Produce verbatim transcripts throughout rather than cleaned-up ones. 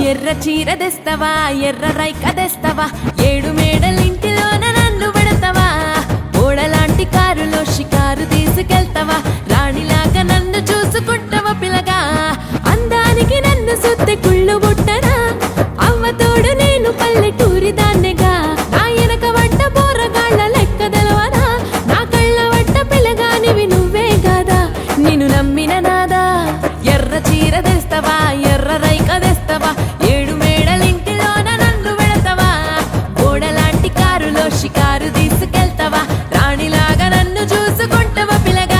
ఎర్ర చీర తెస్తవా ఎర్ర రైక తెస్తవా ఏడు మేడలింటిలోన నన్ను పెడతావా ఓడలాంటి కారులో షికారు తీసుకెళ్తావా రాణిలాగా నన్ను చూసుకుంటావా పిల్లగా అందానికి నన్ను సుత్తి కుళ్ళు బుట్టనా అవ్వతోడు నేను పల్లెటూరి దాన్నెగా నా వెనక వంట పోరగాళ్ళ లెక్క తెలవనా నా కళ్ళ వంట పిల్లగానివి నువ్వే కాదా నిన్ను నమ్మిన నాదా ఎర్ర చీర తెస్తవా ఎర్ర రైక తెస్తవా ఏడు మేడలింటిలోన నన్ను పెడతావా ఓడలాంటి కారులో షికారు తీసుకెళ్తావా రాణిలాగా నన్ను చూసుకుంటావా పిల్లగా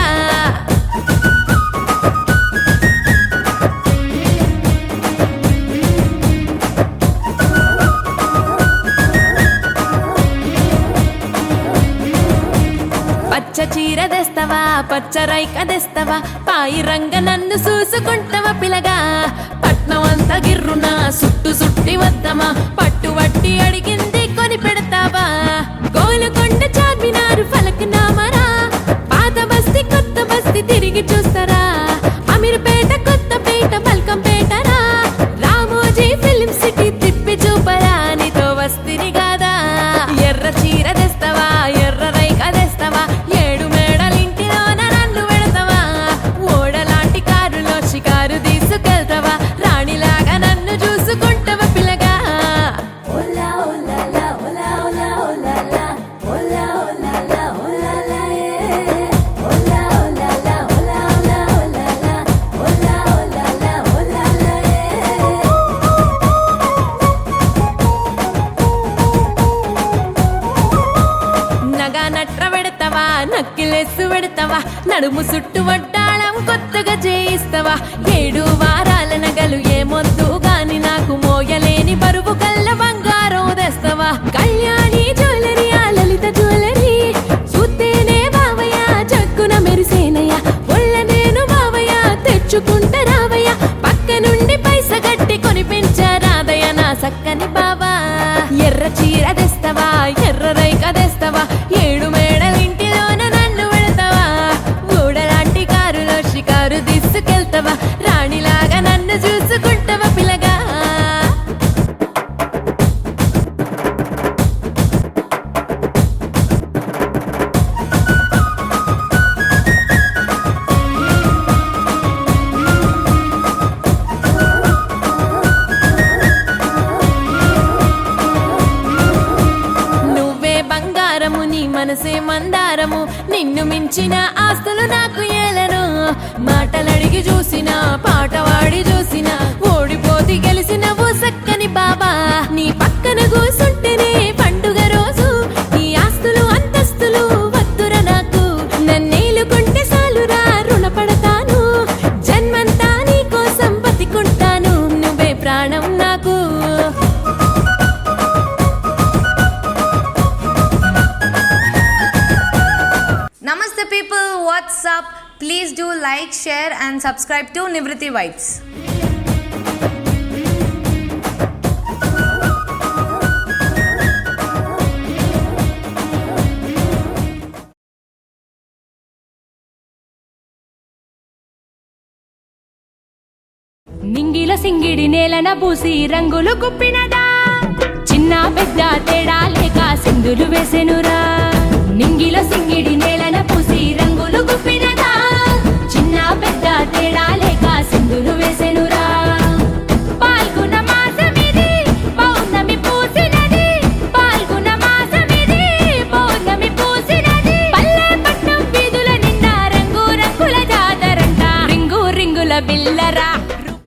పచ్చ చీర తెస్తవా పచ్చ రైక తెస్తవా పాయి రంగ నన్ను చూసుకుంటావా పిల్లగా పట్నం అంతా గిర్రునా సుట్టు సుట్టి వద్దమా పట్టు వట్టి అడిగింది కొని పెడతావా గోలుకొండ చార్మినారు ఫలక్నామరా పాత బస్తీ కొత్త బస్తీ తిరిగి చూస్తారా అమీర్పేట కొత్తపేట మల్కంపేటరా రామోజీ ఫిల్మ్ సిటీ తిప్పి చూపరా నీతో వస్తిని కాదా ఎర్ర చీర తెస్తవా ఎర్ర రైక తెస్తవా ఏడు మేడలింటిలోన నన్ను పెడతావా ఓడలాంటి కారులో షికారు తీసుకెళ్తావా రాణిలాగా నన్ను చూసుకుంటావా పిల్లగా ఓలా ఓలా ఓలా ఓలా ఓలా ఓలా ఓలా ఓలా ఓలా ఓలా ఓలా ఓలా ఓలా ఓలా నగా నట్ర పెడతావా నక్కిలేసు పెడతావా నడుము సుట్టు వడ్డాళం కొత్తగా చేయిస్తావా ఏడు వారాల నగలు ఏమొద్దు గాని నాకు మోయలేని బరువు కల్ల బంగారం తెస్తావా కళ్యాణి జ్యువెలరీ ఆ లలిత జ్యువెలరీ చూస్తేనే బావయ్య చక్కున మెరిసేనయ్య ఒళ్ళ నేను బావయ్య తెచ్చుకుంటా రావయ్య పక్క నుండి పైస గట్టి కొనిపించారాదయ్య నా సక్కని బావా ఎర్ర చీర తెస్తవా ఎర్ర రైక తెస్తవా ఏడు మేడలింటిలోన నన్ను పెడతావా ఊడలాంటి కారులో షికారు తీసుకెళ్తావా రాణిలాగా నన్ను చూసుకుంటావా పిల్లగా నువ్వే బంగారము నీ మనసే మందారము నిన్ను మించిన ఆస్తులు నాకు ఏలను మాటలడిగి చూసిన పాట వాడి చూసిన ఓడిపోతి గెలిసినవు సక్కని బాబా నీ పక్కన కూసుంటేనే పండుగ రోజు నీ ఆస్తులు అంతస్తులు వద్దుర నాకు నన్నేలుకుంటే సాలురా రుణపడతాను జన్మంతా నీ కోసం బతికుంటాను నువ్వే ప్రాణం నాకు Namaste people, what's up? Please do like, share and subscribe to Nivriti Vibes. నింగిల సింగిడి నేలన పూసి రంగులు గుప్పినదా చిన్న పెద్ద తేడా లేక సింధులు వేసెనురా నింగిల సింగిడి